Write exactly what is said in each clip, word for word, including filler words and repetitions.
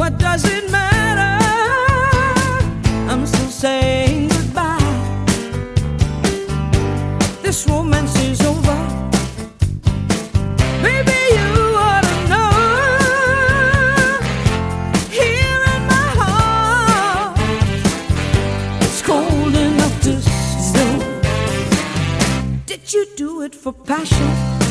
What does it matter? I'm still saying goodbye. This romance is over. Baby, you ought to know. Here in my heart, it's cold enough to snow. Did you do it for passion?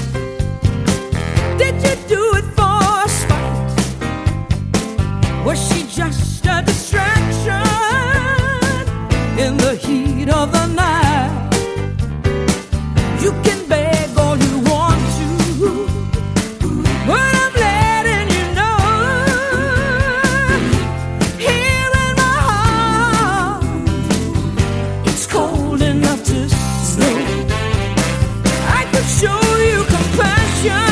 Did you do it for spite? Was she just a distraction in the heat of the night? You can beg all you want to, but I'm letting you know. Here in my heart, it's cold enough to snow. I could show you compassion.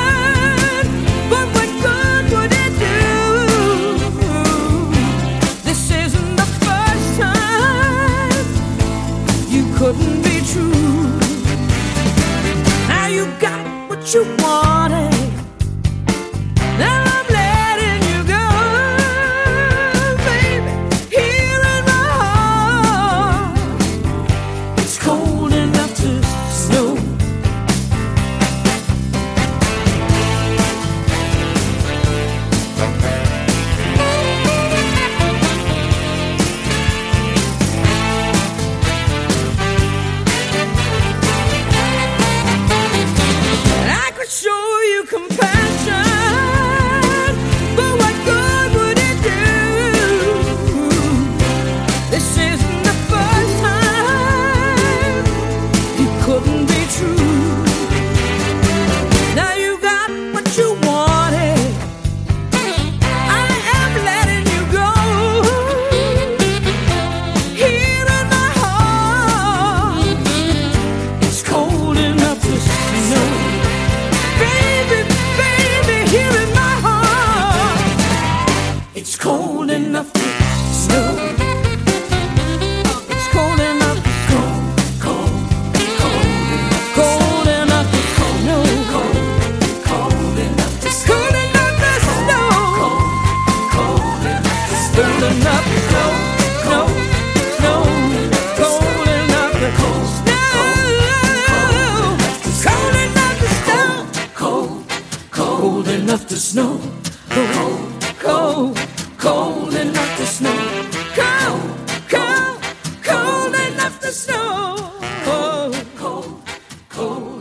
Couldn't be true. Now you got what you wanted. Now I'm letting you go, baby. Here in my heart, it's cold enough to snow. Show you compassion, but what good would it do? This isn't the first time you couldn't be true. Now you got what you wanted. I am letting you go. Here in my heart, it's cold enough to snow. It's cold enough to snow. It's cold enough to cold, cold, cold enough, cold enough to snow. Cold, cold enough to snow. Cold enough to snow. Cold, cold enough to snow. Cold enough to snow. Snow, snow. Cold enough to cold, snow. Cold, cold enough to snow. Cold, cold. Cold enough to snow. Cold, cold, cold enough to snow. Cold, cold, cold.